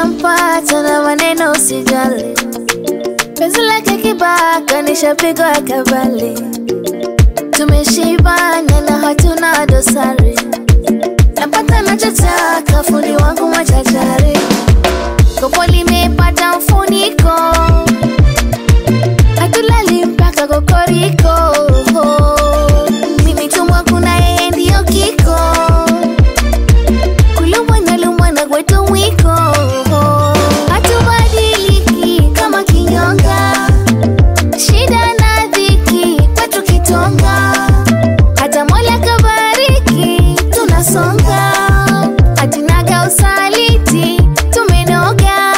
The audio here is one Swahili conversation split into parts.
nishampata na maneno usijali. Penzi lake kibaka nishapigwa kabali. Tumeshibana na hatuna dosari. Napata nachotaka fundi wangu machachari. Kopo limepata mfuniko. Hatulali mpaka kokoriko. Mimi tumwa kuna yeye ndio kiko. Kulumwa na kwetu mwiko. Hatubadiliki kama kinyonga. Shida na dhiki kwetu kitonga. Hata Mola kabariki tunasonga. Hatinaga usaliti tumenoga.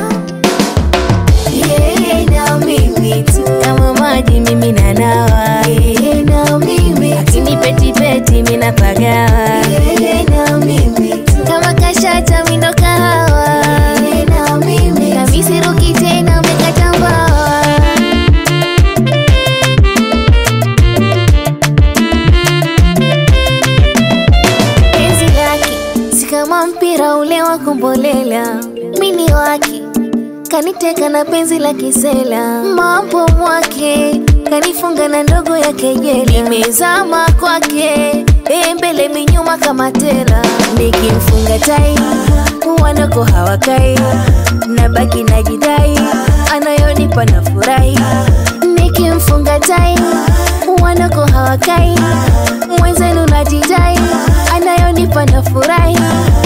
Yeye na mimi tu kama maji mimi na nawa. Yeye na mimi akinipeti peti mimi napagawa. Yeye na mimi tu kama kashata mimi ndo kahawa. Yeye na mimi na misiruki tena umekata mbawa. Penzi lake si kama mpira ule wa kumbolela. Mini wake kaniteka na penzi la kisela. Mambo mwake kanifunga na ndogo ya kejeli. Nimezama kwake mbele minyuma kama tela. Nikimfunga tai wanako hawakai. Nabaki najidai anayonipa na furahi. Nikimfunga tai wanako hawakai. Mwenzenu najidai anayonipa na furahi.